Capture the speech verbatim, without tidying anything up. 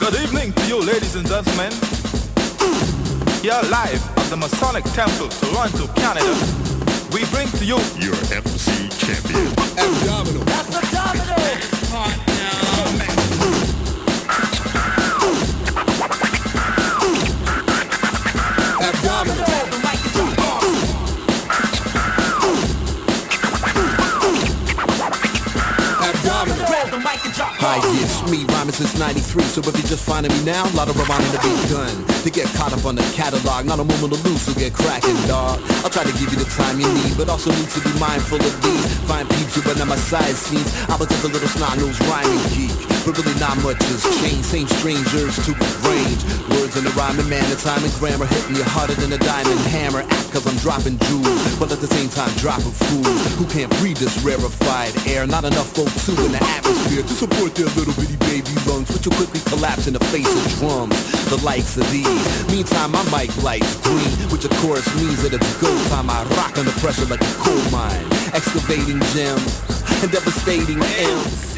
Good evening to you, ladies and gentlemen. Here live at the Masonic Temple, Toronto, Canada, we bring to you your M C champion, Abdominal. That's Abdominal. Abdominal. Hi, it's me, rhyming since ninety-three. So if you're just finding me now, a lot of rhyming to be done. To get caught up on the catalog, not a moment to lose, so get cracking, dog. I'll try to give you the time you need, but also need to be mindful of these fine peeps who run on my side scenes. I was just a little snot-nosed rhyming geek, but really not much has changed. Same strangers to range. Words in the rhyming man, the time and grammar hitting you harder than a diamond hammer. Act cause I'm dropping jewels, but at the same time dropping fools who can't breathe this rarefied air. Not enough folk too in the atmosphere to support their little bitty baby lungs, which will quickly collapse in the face of drums, the likes of these. Meantime, my mic lights green, which of course means that it's go time. I rock under pressure like a coal mine, excavating gems and devastating M's.